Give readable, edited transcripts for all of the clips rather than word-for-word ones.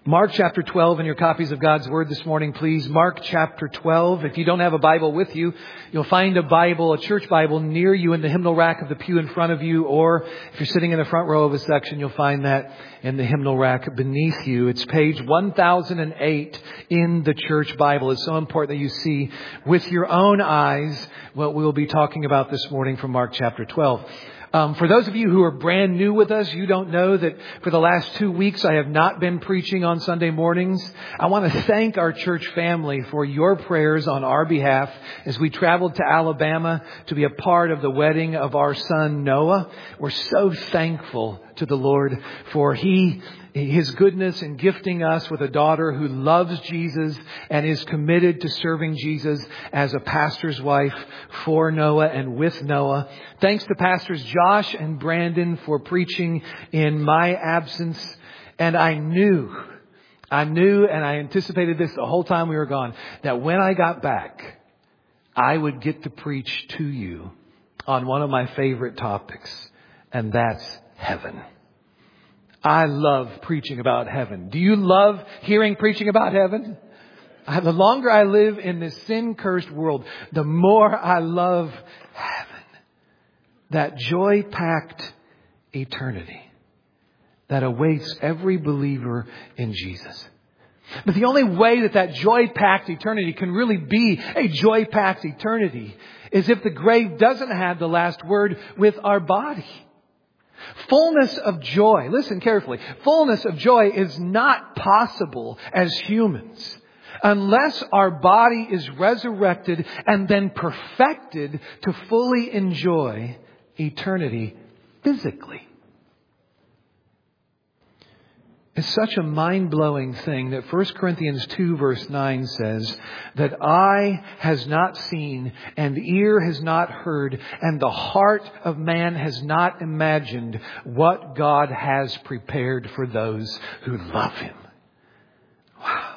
Mark chapter 12 in your copies of God's Word this morning, please. Mark chapter 12. If you don't have a Bible with you, you'll find a Bible, a church Bible, near you in the hymnal rack of the pew in front of you. Or if you're sitting in the front row of a section, you'll find that in the hymnal rack beneath you. It's page 1008 in the church Bible. It's so important that you see with your own eyes what we'll be talking about this morning from Mark chapter 12. For those of you who are brand new with us, you don't know that for the last 2 weeks I have not been preaching on Sunday mornings. I want to thank our church family for your prayers on our behalf as we traveled to Alabama to be a part of the wedding of our son Noah. We're so thankful to the Lord for His goodness in gifting us with a daughter who loves Jesus and is committed to serving Jesus as a pastor's wife for Noah and with Noah. Thanks to Pastors Josh and Brandon for preaching in my absence. And I knew and I anticipated this the whole time we were gone, that when I got back, I would get to preach to you on one of my favorite topics, and that's heaven. I love preaching about heaven. Do you love hearing preaching about heaven? The longer I live in this sin-cursed world, the more I love heaven. That joy-packed eternity that awaits every believer in Jesus. But the only way that joy-packed eternity can really be a joy-packed eternity is if the grave doesn't have the last word with our body. Fullness of joy, listen carefully, fullness of joy is not possible as humans unless our body is resurrected and then perfected to fully enjoy eternity physically. It's such a mind-blowing thing that 1 Corinthians 2 verse 9 says that eye has not seen and ear has not heard and the heart of man has not imagined what God has prepared for those who love Him. Wow.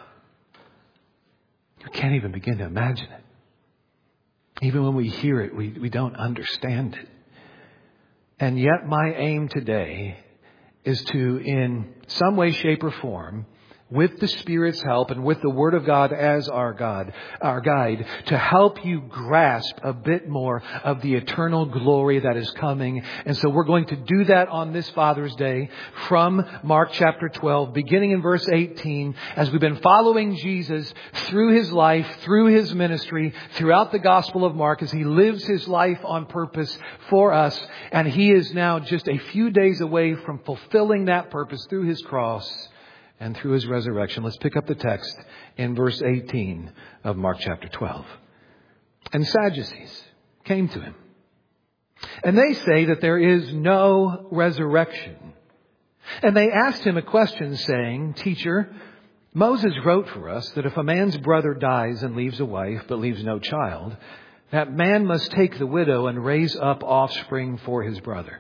You can't even begin to imagine it. Even when we hear it, we don't understand it. And yet my aim today is to, in some way, shape, or form, with the Spirit's help and with the Word of God as our guide, to help you grasp a bit more of the eternal glory that is coming. And so we're going to do that on this Father's Day from Mark chapter 12, beginning in verse 18, as we've been following Jesus through His life, through His ministry, throughout the Gospel of Mark, as He lives His life on purpose for us. And He is now just a few days away from fulfilling that purpose through His cross and through His resurrection. Let's pick up the text in verse 18 of Mark chapter 12. And Sadducees came to Him, and they say that there is no resurrection. And they asked Him a question, saying, Teacher, Moses wrote for us that if a man's brother dies and leaves a wife but leaves no child, that man must take the widow and raise up offspring for his brother.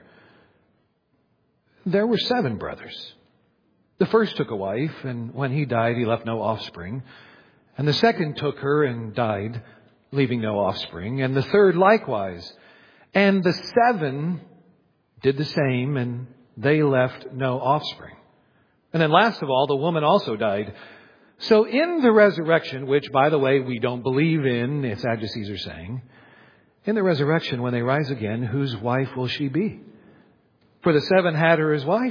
There were 7 brothers. The first took a wife, and when he died, he left no offspring. And the second took her and died, leaving no offspring. And the third likewise. And the 7 did the same, and they left no offspring. And then last of all, the woman also died. So in the resurrection, which, by the way, we don't believe in, the Sadducees are saying, in the resurrection, when they rise again, whose wife will she be? For the 7 had her as wife.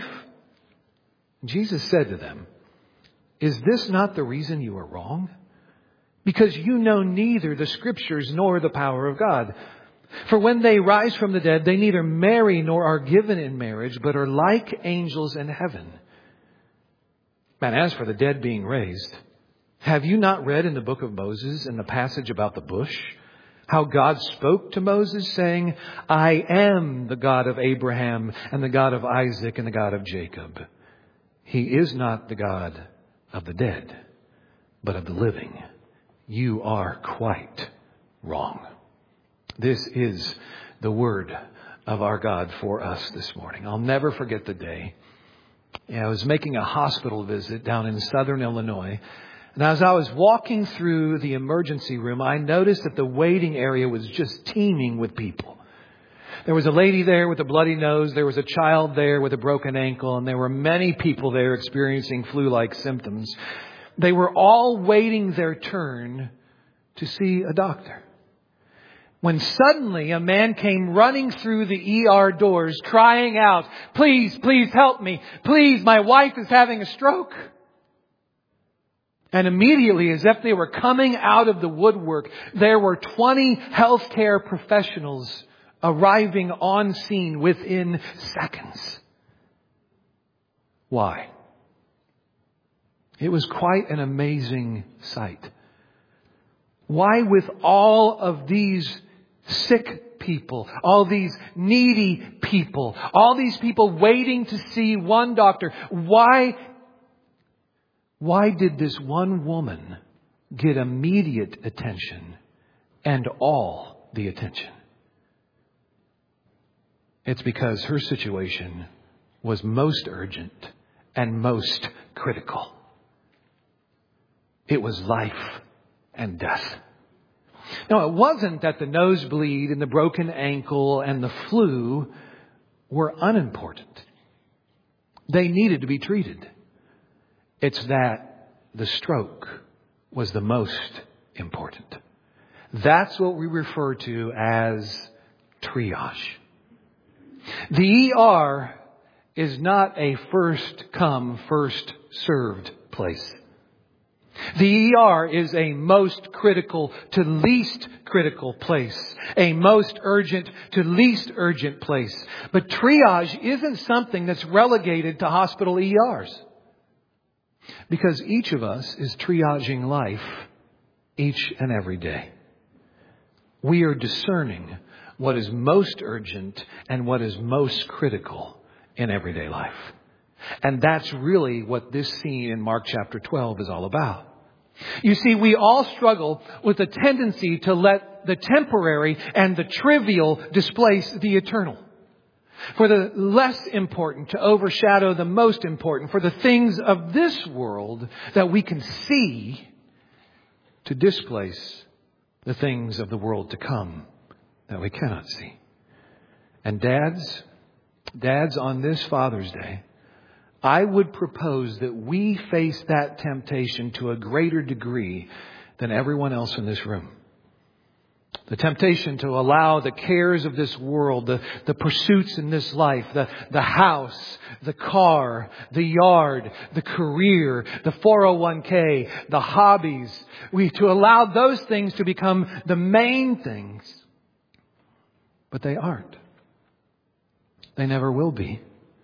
Jesus said to them, Is this not the reason you are wrong? Because you know neither the Scriptures nor the power of God. For when they rise from the dead, they neither marry nor are given in marriage, but are like angels in heaven. And as for the dead being raised, have you not read in the book of Moses, in the passage about the bush, how God spoke to Moses, saying, I am the God of Abraham and the God of Isaac and the God of Jacob. He is not the God of the dead, but of the living. You are quite wrong. This is the word of our God for us this morning. I'll never forget the day. I was making a hospital visit down in southern Illinois. And as I was walking through the emergency room, I noticed that the waiting area was just teeming with people. There was a lady there with a bloody nose. There was a child there with a broken ankle. And there were many people there experiencing flu-like symptoms. They were all waiting their turn to see a doctor. When suddenly a man came running through the ER doors crying out, "Please, please help me. Please, my wife is having a stroke." And immediately, as if they were coming out of the woodwork, there were 20 healthcare professionals arriving on scene within seconds. Why? It was quite an amazing sight. Why, with all of these sick people, all these needy people, all these people waiting to see one doctor, why did this one woman get immediate attention and all the attention? It's because her situation was most urgent and most critical. It was life and death. Now, it wasn't that the nosebleed and the broken ankle and the flu were unimportant. They needed to be treated. It's that the stroke was the most important. That's what we refer to as triage. The ER is not a first come, first served place. The ER is a most critical to least critical place. A most urgent to least urgent place. But triage isn't something that's relegated to hospital ERs. Because each of us is triaging life each and every day. We are discerning what is most urgent and what is most critical in everyday life. And that's really what this scene in Mark chapter 12 is all about. You see, we all struggle with a tendency to let the temporary and the trivial displace the eternal. For the less important to overshadow the most important. For the things of this world that we can see to displace the things of the world to come that we cannot see. And dads, on this Father's Day, I would propose that we face that temptation to a greater degree than everyone else in this room. The temptation to allow the cares of this world, the pursuits in this life, the house, the car, the yard, the career, the 401k, the hobbies, to allow those things to become the main things. But they aren't. They never will be.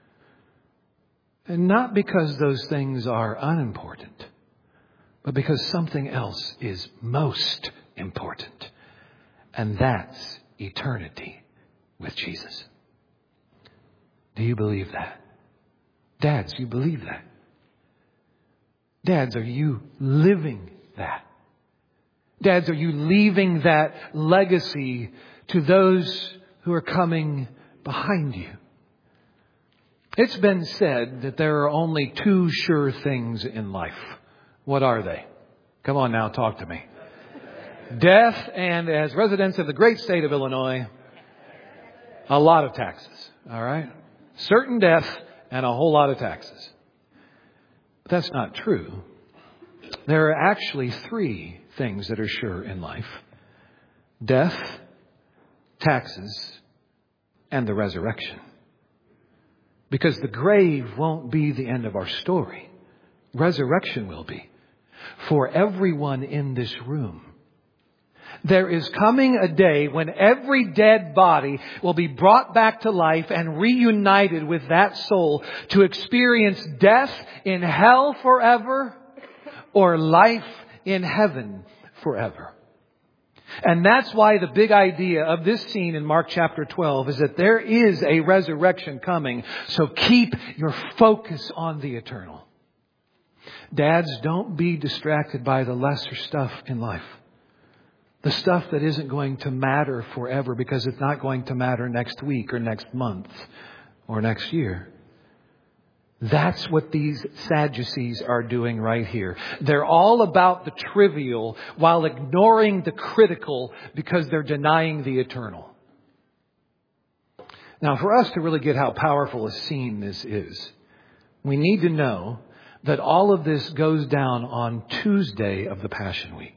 And not because those things are unimportant, but because something else is most important. And that's eternity with Jesus. Do you believe that? Dads, you believe that? Dads, are you living that? Dads, are you leaving that legacy to those who are coming behind you? It's been said that there are only two sure things in life. What are they? Come on now, talk to me. Death, and as residents of the great state of Illinois, a lot of taxes. All right? Certain death and a whole lot of taxes. But that's not true. There are actually three things that are sure in life. Death, taxes, and the resurrection. Because the grave won't be the end of our story. Resurrection will be. For everyone in this room. There is coming a day when every dead body will be brought back to life and reunited with that soul to experience death in hell forever or life in heaven forever. And that's why the big idea of this scene in Mark chapter 12 is that there is a resurrection coming. So keep your focus on the eternal. Dads, don't be distracted by the lesser stuff in life. The stuff that isn't going to matter forever because it's not going to matter next week or next month or next year. That's what these Sadducees are doing right here. They're all about the trivial while ignoring the critical because they're denying the eternal. Now, for us to really get how powerful a scene this is, we need to know that all of this goes down on Tuesday of the Passion Week.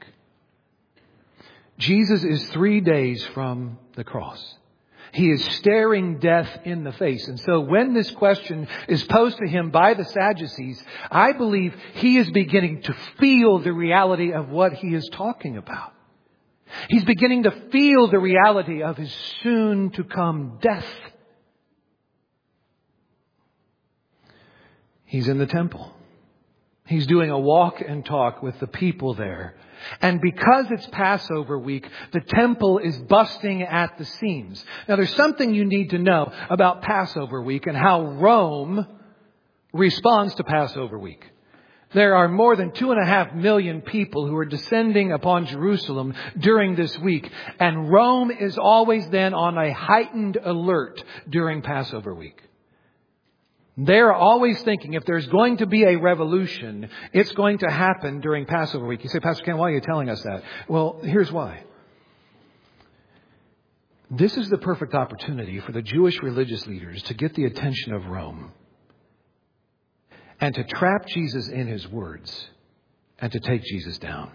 Jesus is 3 days from the cross. He is staring death in the face. And so when this question is posed to him by the Sadducees, I believe he is beginning to feel the reality of what he is talking about. He's beginning to feel the reality of his soon to come death. He's in the temple. He's doing a walk and talk with the people there. And because it's Passover week, the temple is busting at the seams. Now, there's something you need to know about Passover week and how Rome responds to Passover week. There are more than 2.5 million people who are descending upon Jerusalem during this week. And Rome is always then on a heightened alert during Passover week. They're always thinking if there's going to be a revolution, it's going to happen during Passover week. You say, Pastor Ken, why are you telling us that? Well, here's why. This is the perfect opportunity for the Jewish religious leaders to get the attention of Rome and to trap Jesus in his words and to take Jesus down.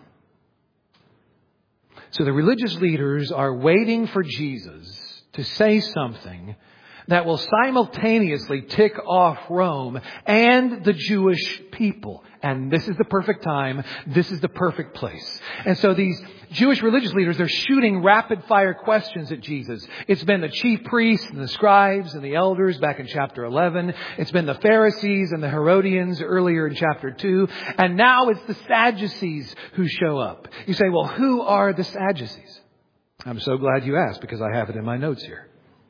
So the religious leaders are waiting for Jesus to say something that will simultaneously tick off Rome and the Jewish people. And this is the perfect time. This is the perfect place. And so these Jewish religious leaders, they're shooting rapid fire questions at Jesus. It's been the chief priests and the scribes and the elders back in chapter 11. It's been the Pharisees and the Herodians earlier in chapter 2. And now it's the Sadducees who show up. You say, well, who are the Sadducees? I'm so glad you asked because I have it in my notes here.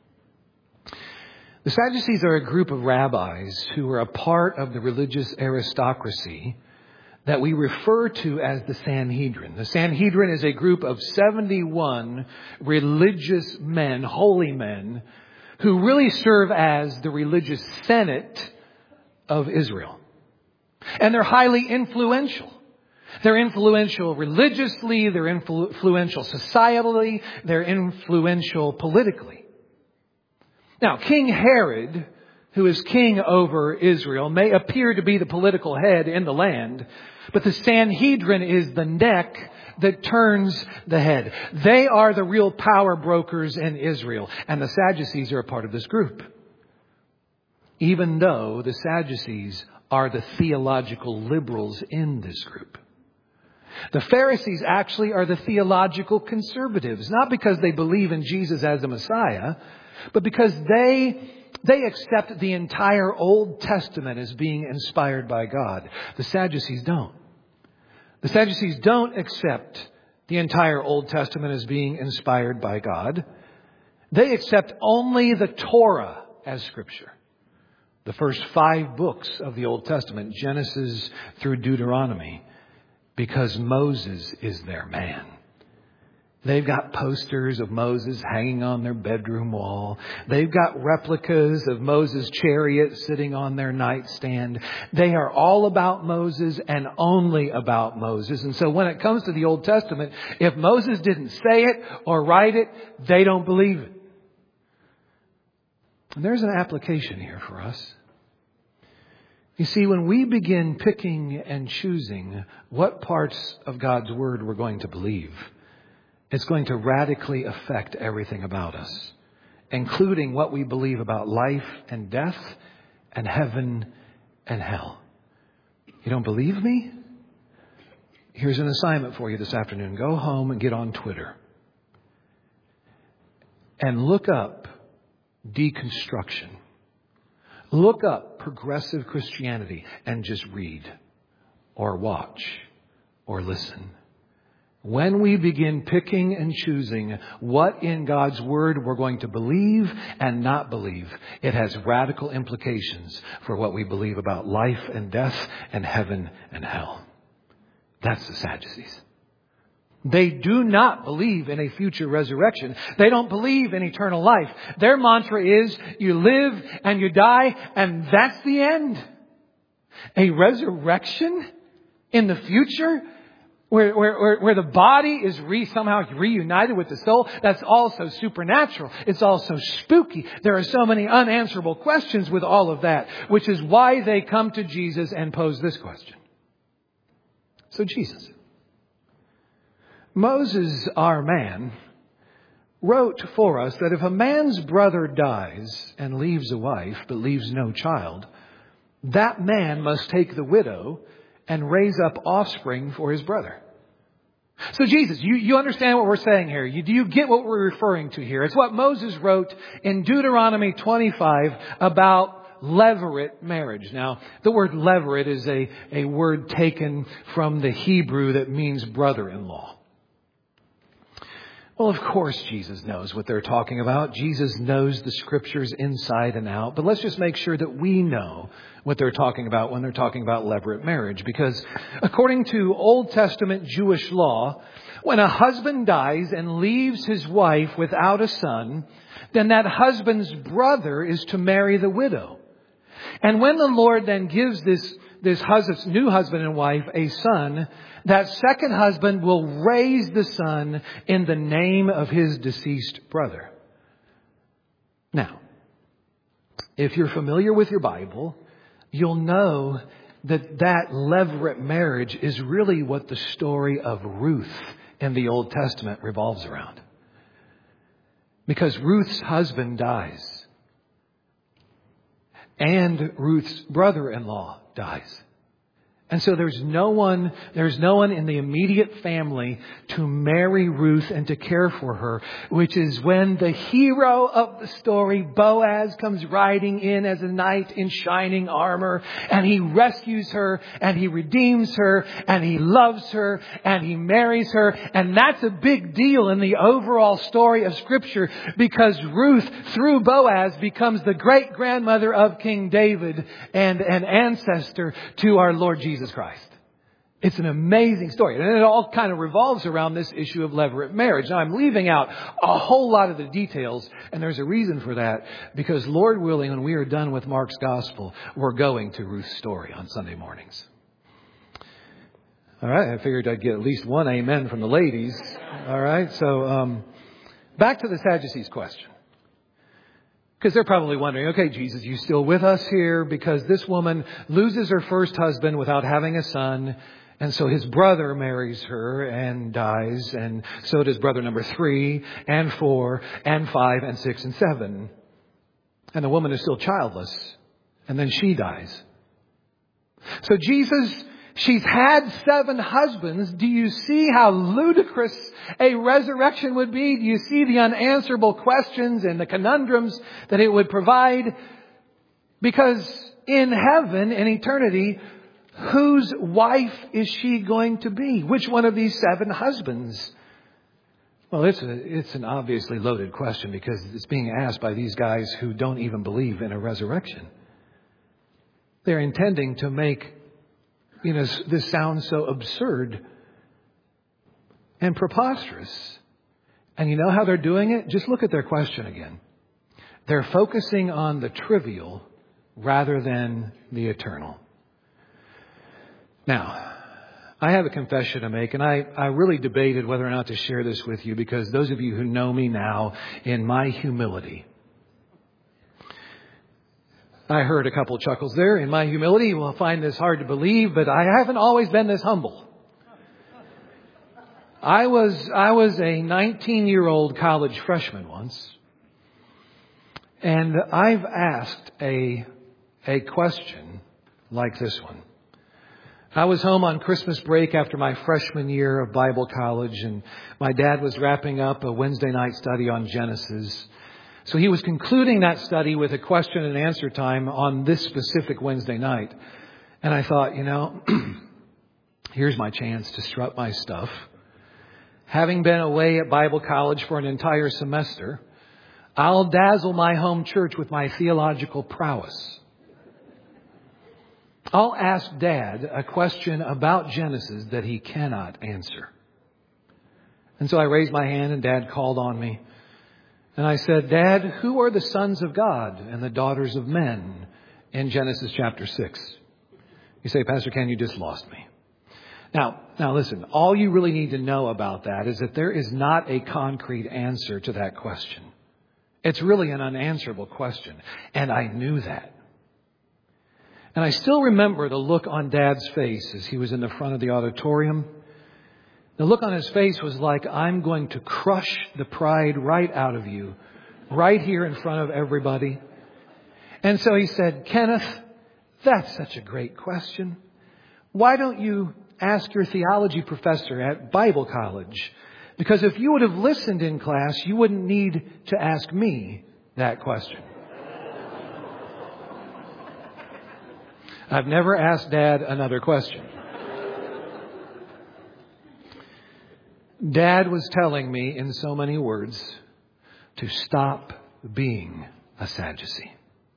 The Sadducees are a group of rabbis who are a part of the religious aristocracy that we refer to as the Sanhedrin. The Sanhedrin is a group of 71 religious men, holy men, who really serve as the religious senate of Israel. And they're highly influential. They're influential religiously, they're influential societally, they're influential politically. Now, King Herod, who is king over Israel, may appear to be the political head in the land, but the Sanhedrin is the neck that turns the head. They are the real power brokers in Israel, and the Sadducees are a part of this group. Even though the Sadducees are the theological liberals in this group. The Pharisees actually are the theological conservatives, not because they believe in Jesus as the Messiah, but because they accept the entire Old Testament as being inspired by God. The Sadducees don't. The Sadducees don't accept the entire Old Testament as being inspired by God. They accept only the Torah as Scripture. The first 5 books of the Old Testament, Genesis through Deuteronomy, because Moses is their man. They've got posters of Moses hanging on their bedroom wall. They've got replicas of Moses' chariot sitting on their nightstand. They are all about Moses and only about Moses. And so when it comes to the Old Testament, if Moses didn't say it or write it, they don't believe it. And there's an application here for us. You see, when we begin picking and choosing what parts of God's Word we're going to believe, it's going to radically affect everything about us, including what we believe about life and death and heaven and hell. You don't believe me? Here's an assignment for you this afternoon. Go home and get on Twitter and look up deconstruction. Look up progressive Christianity and just read or watch or listen. When we begin picking and choosing what in God's Word we're going to believe and not believe, it has radical implications for what we believe about life and death and heaven and hell. That's the Sadducees. They do not believe in a future resurrection. They don't believe in eternal life. Their mantra is, you live and you die, and that's the end. A resurrection in the future? where the body is somehow reunited with the soul, that's also supernatural. It's also spooky. There are so many unanswerable questions with all of that, which is why they come to Jesus and pose this question. So Jesus, Moses, our man, wrote for us that if a man's brother dies and leaves a wife but leaves no child, that man must take the widow and raise up offspring for his brother. So Jesus, you understand what we're saying here. Do you get what we're referring to here? It's what Moses wrote in Deuteronomy 25 about levirate marriage. Now, the word levirate is a word taken from the Hebrew that means brother-in-law. Well, of course, Jesus knows what they're talking about. Jesus knows the Scriptures inside and out. But let's just make sure that we know what they're talking about when they're talking about levirate marriage. Because according to Old Testament Jewish law, when a husband dies and leaves his wife without a son, then that husband's brother is to marry the widow. And when the Lord then gives this new husband and wife a son, that second husband will raise the son in the name of his deceased brother. Now, if you're familiar with your Bible, you'll know that levirate marriage is really what the story of Ruth in the Old Testament revolves around. Because Ruth's husband dies. And Ruth's brother-in-law dies. And so there's no one in the immediate family to marry Ruth and to care for her, which is when the hero of the story, Boaz, comes riding in as a knight in shining armor, and he rescues her, and he redeems her, and he loves her, and he marries her. And that's a big deal in the overall story of Scripture, because Ruth, through Boaz, becomes the great-grandmother of King David and an ancestor to our Lord Jesus Christ. It's an amazing story. And it all kind of revolves around this issue of levirate marriage. Now, I'm leaving out a whole lot of the details, and there's a reason for that. Because Lord willing, when we are done with Mark's Gospel, we're going to Ruth's story on Sunday mornings. All right, I figured I'd get at least one amen from the ladies. All right, so back to the Sadducees' question. Because they're probably wondering, okay, Jesus, you still with us here? Because this woman loses her first husband without having a son. And so his brother marries her and dies. And so does brother number 3 and 4 and 5 and 6 and 7. And the woman is still childless. And then she dies. So Jesus, she's had 7 husbands. Do you see how ludicrous a resurrection would be? Do you see the unanswerable questions and the conundrums that it would provide? Because in heaven, in eternity, whose wife is she going to be? Which one of these 7 husbands? Well, it's an obviously loaded question, because it's being asked by these guys who don't even believe in a resurrection. They're intending to make this sounds so absurd and preposterous. And you know how they're doing it? Just look at their question again. They're focusing on the trivial rather than the eternal. Now, I have a confession to make, and I really debated whether or not to share this with you, because those of you who know me now, in my humility, I heard a couple of chuckles there. In my humility, you will find this hard to believe, but I haven't always been this humble. I was a 19-year-old college freshman once, and I've asked a question like this one. I was home on Christmas break after my freshman year of Bible college, and my dad was wrapping up a Wednesday night study on Genesis. So he was concluding that study with a question and answer time on this specific Wednesday night. And I thought, here's my chance to strut my stuff. Having been away at Bible college for an entire semester, I'll dazzle my home church with my theological prowess. I'll ask Dad a question about Genesis that he cannot answer. And so I raised my hand, and Dad called on me. And I said, Dad, who are the sons of God and the daughters of men in Genesis chapter 6? You say, Pastor Ken, you just lost me. Now listen, all you really need to know about that is that there is not a concrete answer to that question. It's really an unanswerable question. And I knew that. And I still remember the look on Dad's face as he was in the front of the auditorium. The look on his face was like, I'm going to crush the pride right out of you, right here in front of everybody. And so he said, Kenneth, that's such a great question. Why don't you ask your theology professor at Bible college? Because if you would have listened in class, you wouldn't need to ask me that question. I've never asked Dad another question. Dad was telling me in so many words to stop being a Sadducee.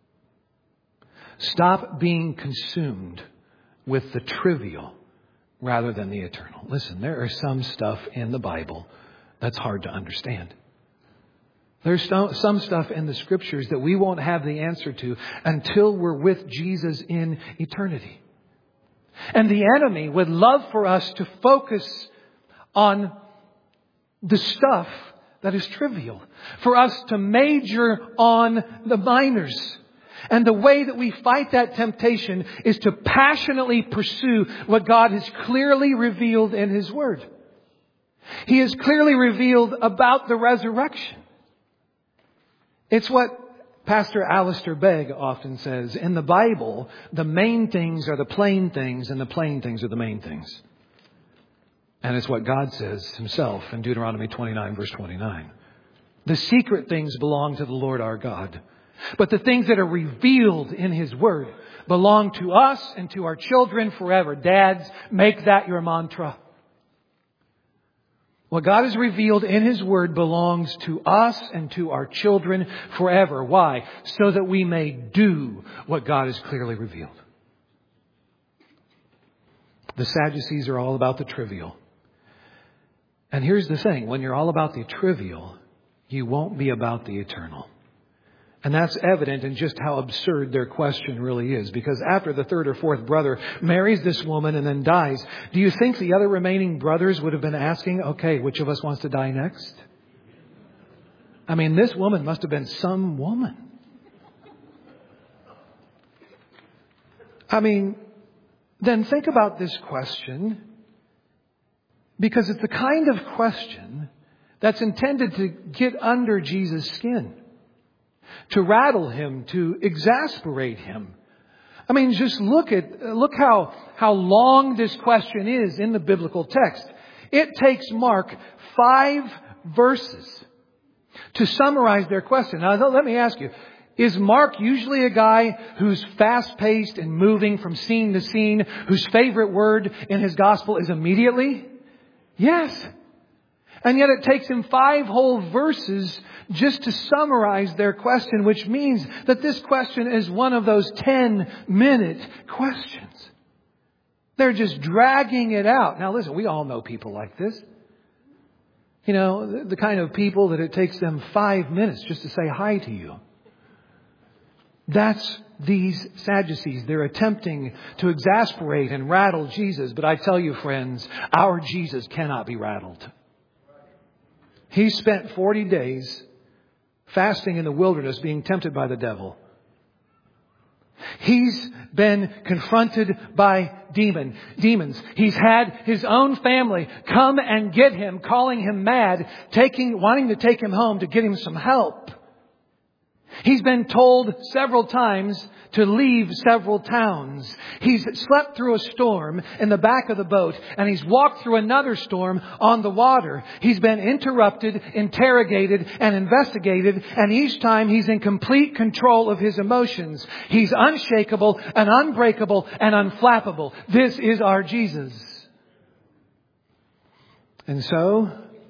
Stop being consumed with the trivial rather than the eternal. Listen, there are some stuff in the Bible that's hard to understand. There's some stuff in the Scriptures that we won't have the answer to until we're with Jesus in eternity. And the enemy would love for us to focus on the stuff that is trivial, for us to major on the minors. And the way that we fight that temptation is to passionately pursue what God has clearly revealed in His Word. He has clearly revealed about the resurrection. It's what Pastor Alistair Begg often says. In the Bible, the main things are the plain things and the plain things are the main things. And it's what God says Himself in Deuteronomy 29 verse 29. The secret things belong to the Lord our God. But the things that are revealed in His Word belong to us and to our children forever. Dads, make that your mantra. What God has revealed in His Word belongs to us and to our children forever. Why? So that we may do what God has clearly revealed. The Sadducees are all about the trivial. And here's the thing. When you're all about the trivial, you won't be about the eternal. And that's evident in just how absurd their question really is. Because after the third or fourth brother marries this woman and then dies, do you think the other remaining brothers would have been asking, okay, which of us wants to die next? I mean, this woman must have been some woman. I mean, then think about this question. Because it's the kind of question that's intended to get under Jesus' skin. To rattle Him, to exasperate Him. I mean, just look how long this question is in the biblical text. It takes Mark 5 verses to summarize their question. Now, let me ask you, is Mark usually a guy who's fast-paced and moving from scene to scene, whose favorite word in his gospel is immediately? Yes. And yet it takes him 5 whole verses just to summarize their question, which means that this question is one of those 10-minute questions. They're just dragging it out. Now listen, we all know people like this. You know, the kind of people that it takes them 5 minutes just to say hi to you. That's these Sadducees. They're attempting to exasperate and rattle Jesus. But I tell you, friends, our Jesus cannot be rattled. He spent 40 days fasting in the wilderness, being tempted by the devil. He's been confronted by demons. He's had his own family come and get him, calling him mad, wanting to take him home to get him some help. He's been told several times to leave several towns. He's slept through a storm in the back of the boat, and he's walked through another storm on the water. He's been interrupted, interrogated, and investigated, and each time he's in complete control of his emotions. He's unshakable and unbreakable and unflappable. This is our Jesus. And so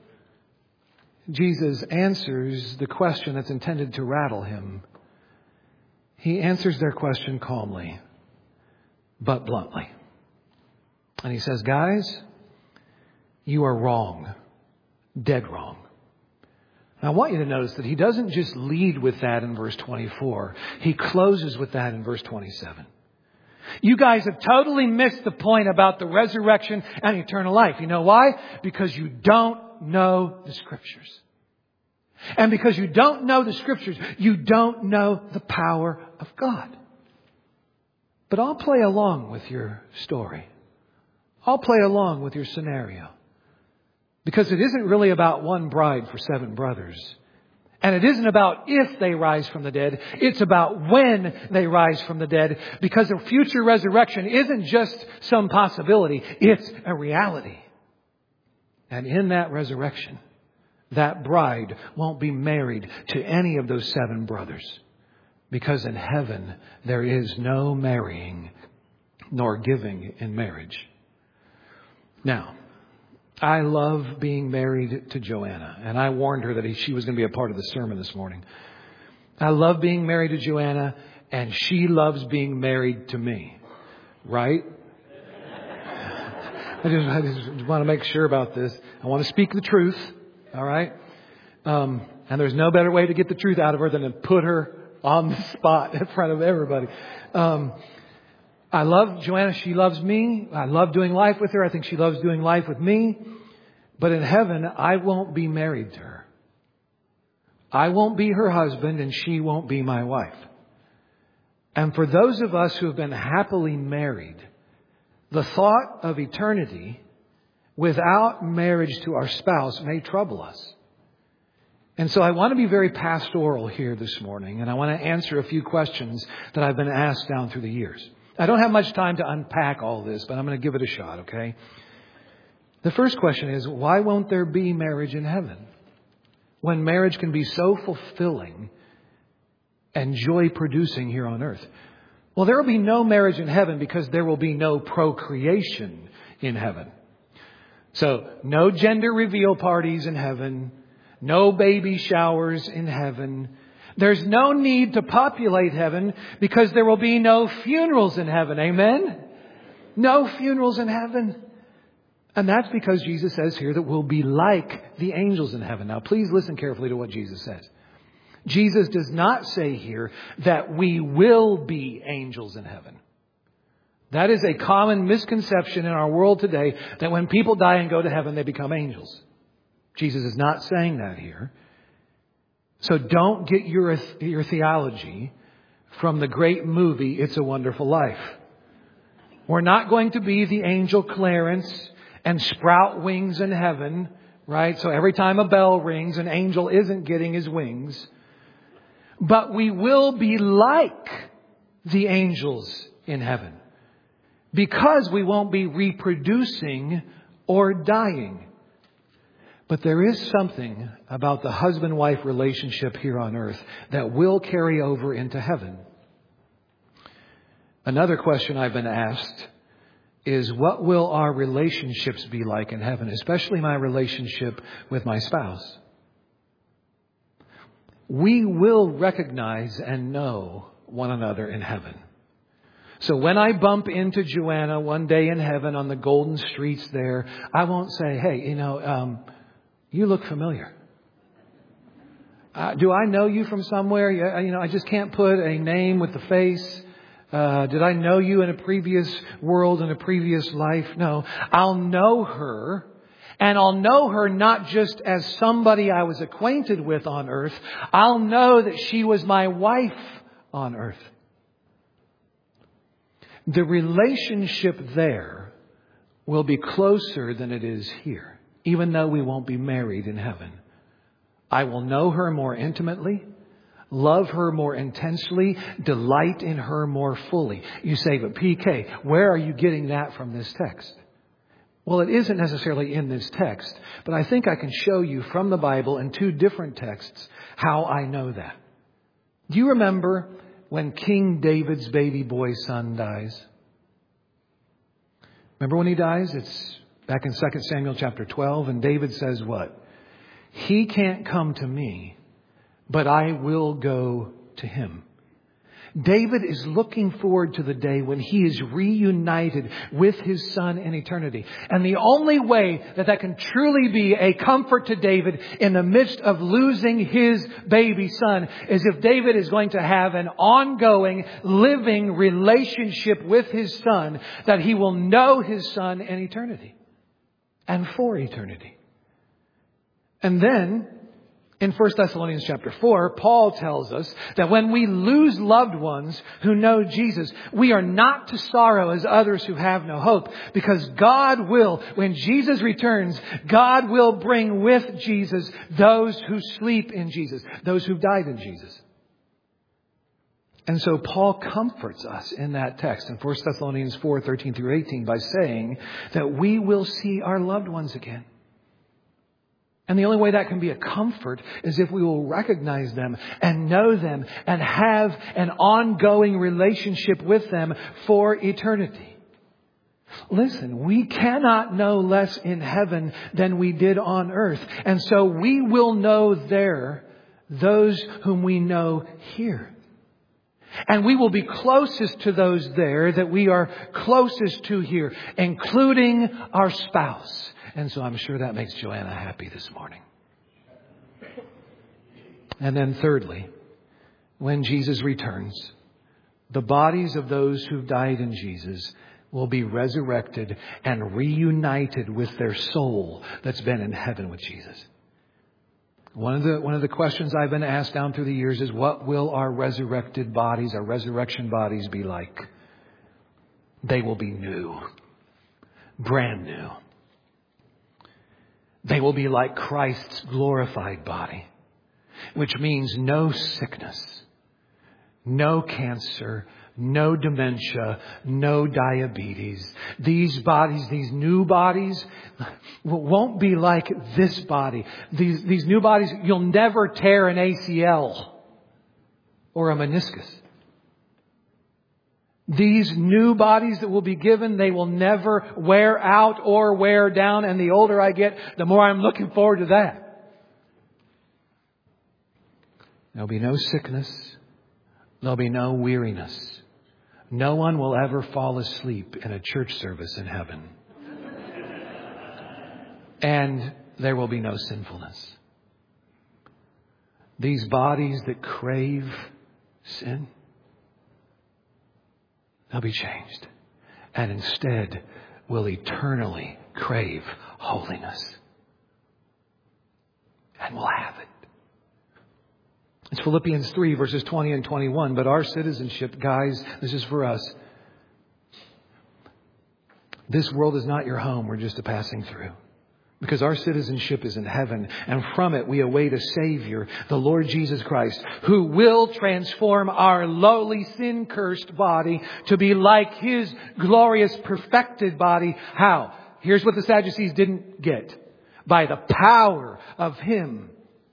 Jesus answers the question that's intended to rattle him. He answers their question calmly, but bluntly. And he says, guys, you are wrong. Dead wrong. Now, I want you to notice that he doesn't just lead with that in verse 24. He closes with that in verse 27. You guys have totally missed the point about the resurrection and eternal life. You know why? Because you don't know the Scriptures. And because you don't know the Scriptures, you don't know the power of God. But I'll play along with your story. I'll play along with your scenario. Because it isn't really about one bride for 7 brothers. And it isn't about if they rise from the dead. It's about when they rise from the dead. Because a future resurrection isn't just some possibility. It's a reality. And in that resurrection, that bride won't be married to any of those 7 brothers. Because in heaven, there is no marrying nor giving in marriage. Now, I love being married to Joanna. And I warned her that she was going to be a part of the sermon this morning. I love being married to Joanna. And she loves being married to me. Right? I just want to make sure about this. I want to speak the truth. All right? And there's no better way to get the truth out of her than to put her on the spot in front of everybody. I love Joanna. She loves me. I love doing life with her. I think she loves doing life with me. But in heaven, I won't be married to her. I won't be her husband and she won't be my wife. And for those of us who have been happily married, the thought of eternity without marriage to our spouse may trouble us. And so I want to be very pastoral here this morning. And I want to answer a few questions that I've been asked down through the years. I don't have much time to unpack all this, but I'm going to give it a shot, okay? The first question is, why won't there be marriage in heaven? When marriage can be so fulfilling and joy-producing here on earth. Well, there will be no marriage in heaven because there will be no procreation in heaven. So, no gender reveal parties in heaven. No baby showers in heaven. There's no need to populate heaven because there will be no funerals in heaven. Amen? No funerals in heaven. And that's because Jesus says here that we'll be like the angels in heaven. Now, please listen carefully to what Jesus says. Jesus does not say here that we will be angels in heaven. That is a common misconception in our world today, that when people die and go to heaven, they become angels. Jesus is not saying that here. So don't get your theology from the great movie, It's a Wonderful Life. We're not going to be the angel Clarence and sprout wings in heaven, right? So every time a bell rings, an angel isn't getting his wings. But we will be like the angels in heaven because we won't be reproducing or dying. But there is something about the husband-wife relationship here on earth that will carry over into heaven. Another question I've been asked is, what will our relationships be like in heaven, especially my relationship with my spouse? We will recognize and know one another in heaven. So when I bump into Joanna one day in heaven on the golden streets there, I won't say, hey, you look familiar. Do I know you from somewhere? I just can't put a name with the face. Did I know you in a previous world, in a previous life? No. I'll know her. And I'll know her not just as somebody I was acquainted with on earth. I'll know that she was my wife on earth. The relationship there will be closer than it is here, even though we won't be married in heaven. I will know her more intimately, love her more intensely, delight in her more fully. You say, but PK, where are you getting that from this text? Well, it isn't necessarily in this text, but I think I can show you from the Bible in 2 different texts how I know that. Do you remember when King David's baby boy son dies? Remember when he dies? It's back in 2 Samuel chapter 12, and David says what? He can't come to me, but I will go to him. David is looking forward to the day when he is reunited with his son in eternity. And the only way that can truly be a comfort to David in the midst of losing his baby son is if David is going to have an ongoing, living relationship with his son, that he will know his son in eternity and for eternity. And then, in 1 Thessalonians chapter 4, Paul tells us that when we lose loved ones who know Jesus, we are not to sorrow as others who have no hope, because God will, when Jesus returns, God will bring with Jesus those who sleep in Jesus, those who've died in Jesus. And so Paul comforts us in that text in 1 Thessalonians 4, 13 through 18 by saying that we will see our loved ones again. And the only way that can be a comfort is if we will recognize them and know them and have an ongoing relationship with them for eternity. Listen, we cannot know less in heaven than we did on earth. And so we will know there those whom we know here. And we will be closest to those there that we are closest to here, including our spouse. And so I'm sure that makes Joanna happy this morning. And then thirdly, when Jesus returns, the bodies of those who died in Jesus will be resurrected and reunited with their soul that's been in heaven with Jesus. One of the questions I've been asked down through the years is, what will our resurrected bodies, our resurrection bodies be like? They will be new. Brand new. They will be like Christ's glorified body, which means no sickness, no cancer, no dementia, no diabetes. These bodies, these new bodies, won't be like this body. These new bodies, you'll never tear an ACL or a meniscus. These new bodies that will be given, they will never wear out or wear down. And the older I get, the more I'm looking forward to that. There'll be no sickness. There'll be no weariness. No one will ever fall asleep in a church service in heaven. And there will be no sinfulness. These bodies that crave sin, they'll be changed. And instead will eternally crave holiness. And we'll have it. It's Philippians 3 verses 20 and 21. But our citizenship, guys, this is for us. This world is not your home. We're just a passing through. Because our citizenship is in heaven. And from it we await a Savior, the Lord Jesus Christ, who will transform our lowly sin-cursed body to be like His glorious perfected body. How? Here's what the Sadducees didn't get. By the power of Him.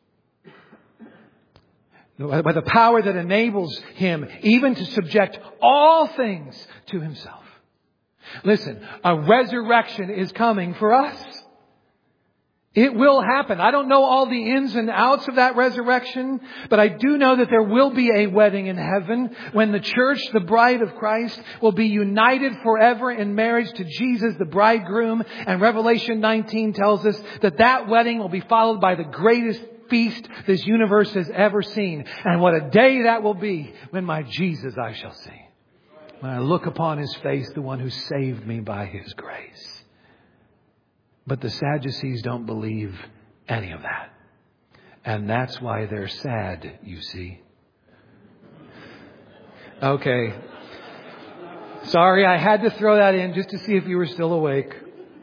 By the power that enables Him even to subject all things to Himself. Listen, a resurrection is coming for us. It will happen. I don't know all the ins and outs of that resurrection, but I do know that there will be a wedding in heaven when the church, the bride of Christ, will be united forever in marriage to Jesus, the bridegroom. And Revelation 19 tells us that that wedding will be followed by the greatest feast this universe has ever seen. And what a day that will be when my Jesus I shall see. When I look upon His face, the one who saved me by His grace. But the Sadducees don't believe any of that. And that's why they're sad, you see. Okay. Sorry, I had to throw that in just to see if you were still awake.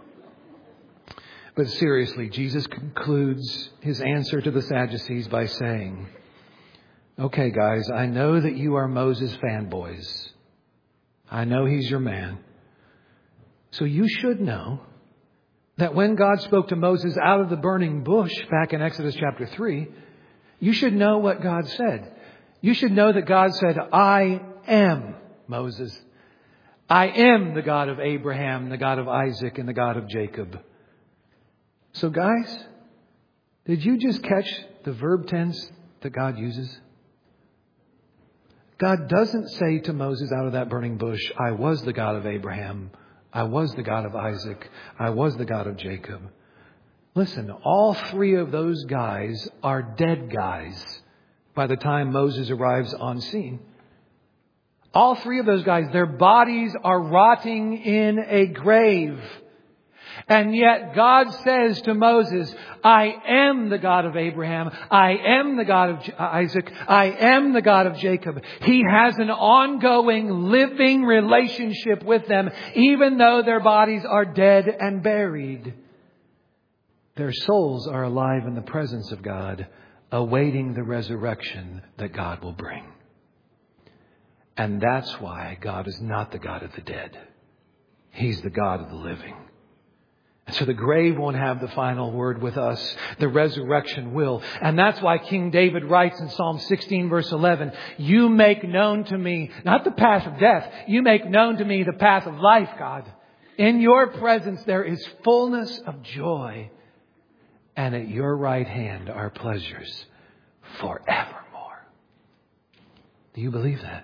But seriously, Jesus concludes His answer to the Sadducees by saying, okay, guys, I know that you are Moses fanboys. I know he's your man. So you should know that when God spoke to Moses out of the burning bush back in Exodus chapter 3, you should know what God said. You should know that God said, I am Moses. I am the God of Abraham, the God of Isaac, and the God of Jacob. So guys, did you just catch the verb tense that God uses? God doesn't say to Moses out of that burning bush, I was the God of Abraham. I was the God of Isaac. I was the God of Jacob. Listen, all three of those guys are dead guys by the time Moses arrives on scene. All three of those guys, their bodies are rotting in a grave. And yet God says to Moses, I am the God of Abraham. I am the God of Isaac. I am the God of Jacob. He has an ongoing, living relationship with them, even though their bodies are dead and buried. Their souls are alive in the presence of God, awaiting the resurrection that God will bring. And that's why God is not the God of the dead. He's the God of the living. And so the grave won't have the final word with us. The resurrection will. And that's why King David writes in Psalm 16 verse 11, you make known to me, not the path of death, you make known to me the path of life, God. In your presence there is fullness of joy. And at your right hand are pleasures forevermore. Do you believe that?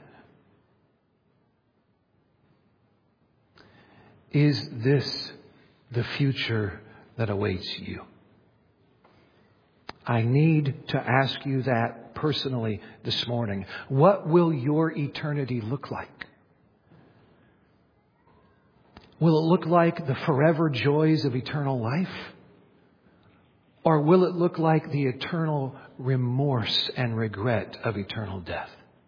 Is this the future that awaits you? I need to ask you that personally this morning. What will your eternity look like? Will it look like the forever joys of eternal life? Or will it look like the eternal remorse and regret of eternal death?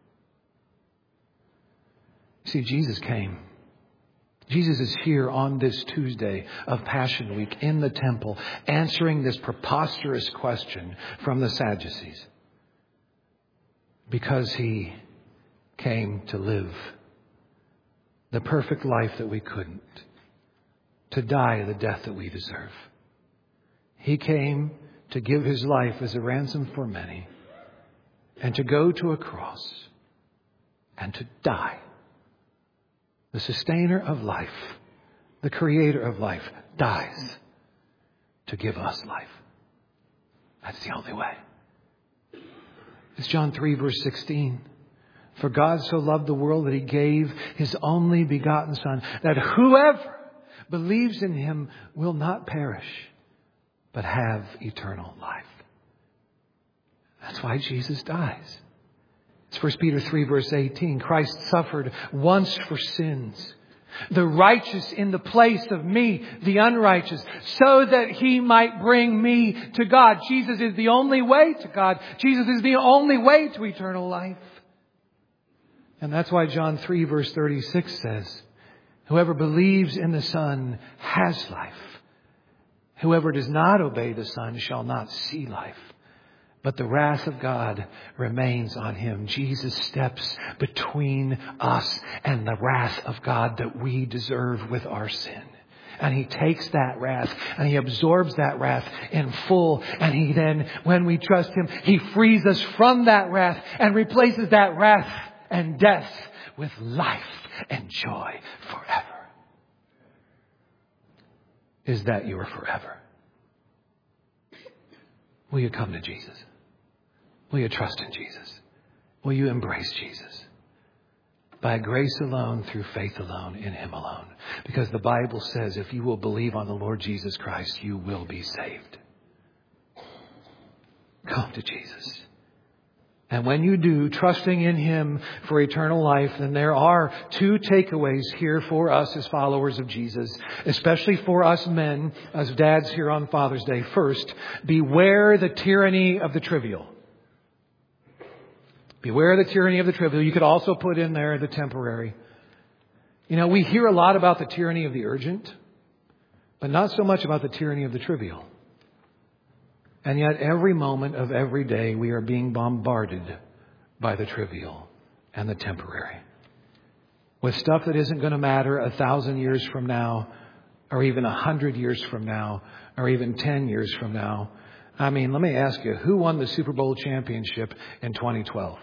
See, Jesus came. Jesus is here on this Tuesday of Passion Week in the temple, answering this preposterous question from the Sadducees. Because He came to live the perfect life that we couldn't, to die the death that we deserve. He came to give His life as a ransom for many, and to go to a cross and to die. The sustainer of life, the creator of life, dies to give us life. That's the only way. It's John 3 verse 16. For God so loved the world that He gave His only begotten Son, that whoever believes in Him will not perish, but have eternal life. That's why Jesus dies. It's 1 Peter 3 verse 18. Christ suffered once for sins, the righteous in the place of me, the unrighteous, so that He might bring me to God. Jesus is the only way to God. Jesus is the only way to eternal life. And that's why John 3 verse 36 says, whoever believes in the Son has life. Whoever does not obey the Son shall not see life, but the wrath of God remains on him. Jesus steps between us and the wrath of God that we deserve with our sin. And He takes that wrath and He absorbs that wrath in full. And He then, when we trust Him, He frees us from that wrath and replaces that wrath and death with life and joy forever. Is that your forever? Will you come to Jesus? Will you trust in Jesus? Will you embrace Jesus? By grace alone, through faith alone, in Him alone. Because the Bible says if you will believe on the Lord Jesus Christ, you will be saved. Come to Jesus. And when you do, trusting in Him for eternal life, then there are two takeaways here for us as followers of Jesus, especially for us men, as dads here on Father's Day. First, beware the tyranny of the trivial. Beware the tyranny of the trivial. You could also put in there the temporary. You know, we hear a lot about the tyranny of the urgent, but not so much about the tyranny of the trivial. And yet every moment of every day we are being bombarded by the trivial and the temporary. With stuff that isn't going to matter 1,000 years from now, or even 100 years from now, or even 10 years from now. I mean, let me ask you, who won the Super Bowl championship in 2012?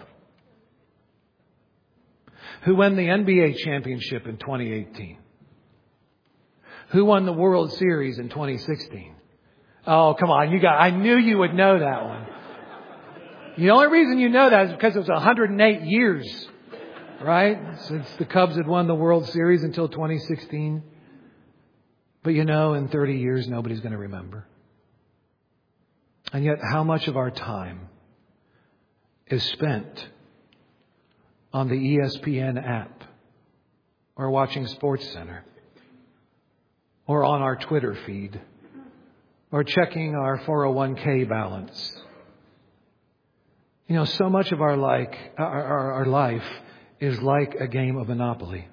Who won the NBA championship in 2018? Who won the World Series in 2016? Oh, come on. I knew you would know that one. The only reason you know that is because it was 108 years right? Since the Cubs had won the World Series until 2016. But in 30 years, nobody's going to remember. And yet, how much of our time is spent on the ESPN app, or watching SportsCenter, or on our Twitter feed, or checking our 401k balance? So much of our life is like a game of Monopoly.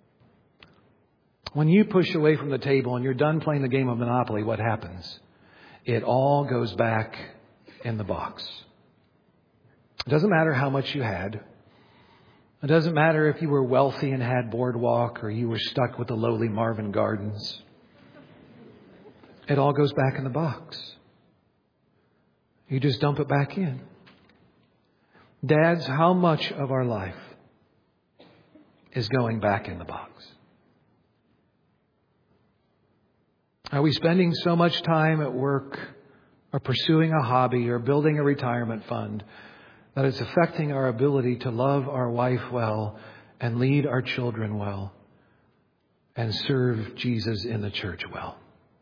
When you push away from the table and you're done playing the game of Monopoly, what happens? It all goes back in the box. It doesn't matter how much you had. It doesn't matter if you were wealthy and had Boardwalk or you were stuck with the lowly Marvin Gardens. It all goes back in the box. You just dump it back in. Dads, how much of our life is going back in the box? Are we spending so much time at work or pursuing a hobby or building a retirement fund that it's affecting our ability to love our wife well and lead our children well and serve Jesus in the church well?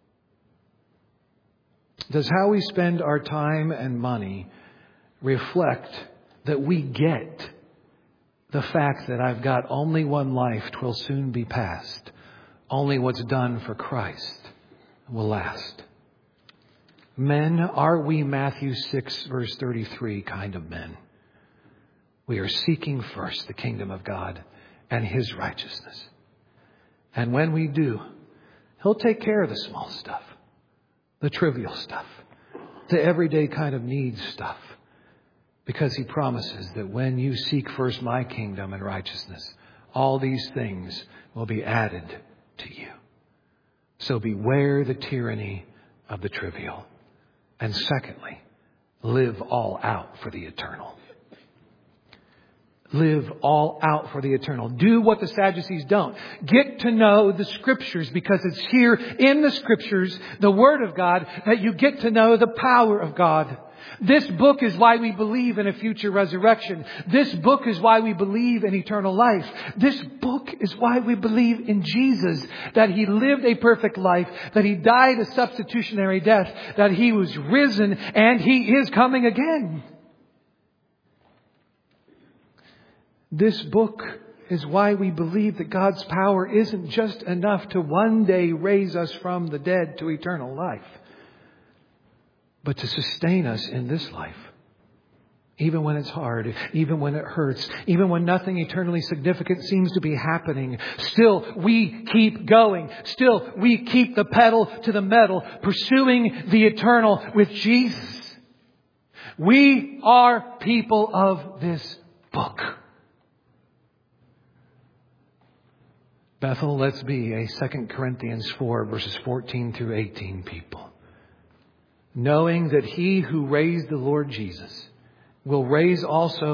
Does how we spend our time and money reflect that we get the fact that I've got only one life, 'twill soon be past. Only what's done for Christ will last. Men, are we Matthew 6 verse 33 kind of men? We are seeking first the kingdom of God and His righteousness. And when we do, He'll take care of the small stuff, the trivial stuff, the everyday kind of needs stuff. Because He promises that when you seek first my kingdom and righteousness, all these things will be added to you. So beware the tyranny of the trivial. And secondly, live all out for the eternal. Live all out for the eternal. Do what the Sadducees don't. Get to know the Scriptures, because it's here in the Scriptures, the Word of God, that you get to know the power of God. This book is why we believe in a future resurrection. This book is why we believe in eternal life. This book is why we believe in Jesus, that He lived a perfect life, that He died a substitutionary death, that He was risen, and He is coming again. This book is why we believe that God's power isn't just enough to one day raise us from the dead to eternal life, but to sustain us in this life. Even when it's hard, even when it hurts, even when nothing eternally significant seems to be happening, still we keep going. Still we keep the pedal to the metal, pursuing the eternal with Jesus. We are people of this book. Bethel, let's be a 2 Corinthians 4 verses 14 through 18 people. Knowing that He who raised the Lord Jesus will raise us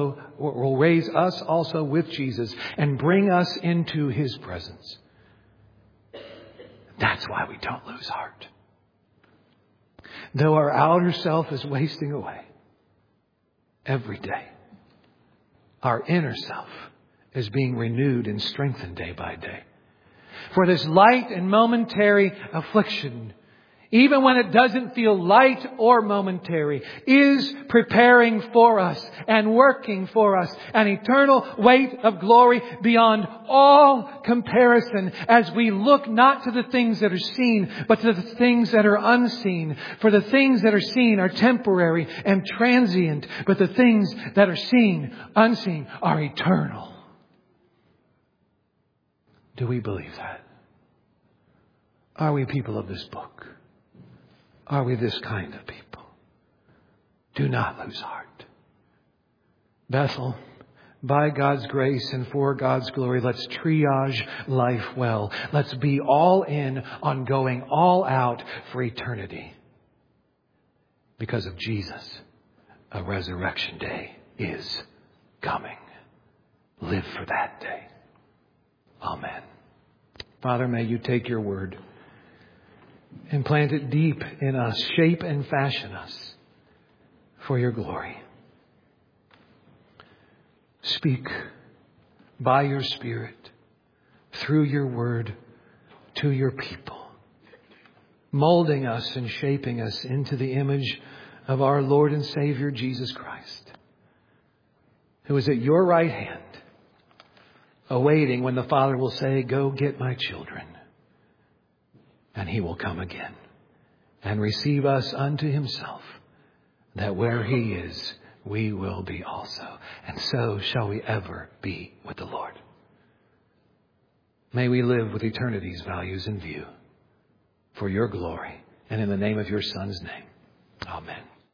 also with Jesus and bring us into His presence. That's why we don't lose heart. Though our outer self is wasting away every day, our inner self is being renewed and strengthened day by day. For this light and momentary affliction, even when it doesn't feel light or momentary, is preparing for us and working for us an eternal weight of glory beyond all comparison, as we look not to the things that are seen, but to the things that are unseen. For the things that are seen are temporary and transient, but the things that are unseen are eternal. Do we believe that? Are we people of this book? Are we this kind of people? Do not lose heart. Bethel, by God's grace and for God's glory, let's triage life well. Let's be all in on going all out for eternity. Because of Jesus, a resurrection day is coming. Live for that day. Amen. Father, may You take Your word and plant it deep in us, shape and fashion us for Your glory. Speak by your Spirit, through your word, to your people, molding us and shaping us into the image of our Lord and Savior, Jesus Christ, who is at your right hand, awaiting when the Father will say, "Go get my children." And he will come again and receive us unto himself, that where he is, we will be also. And so shall we ever be with the Lord. May we live with eternity's values in view, for your glory, and in the name of your Son's name. Amen.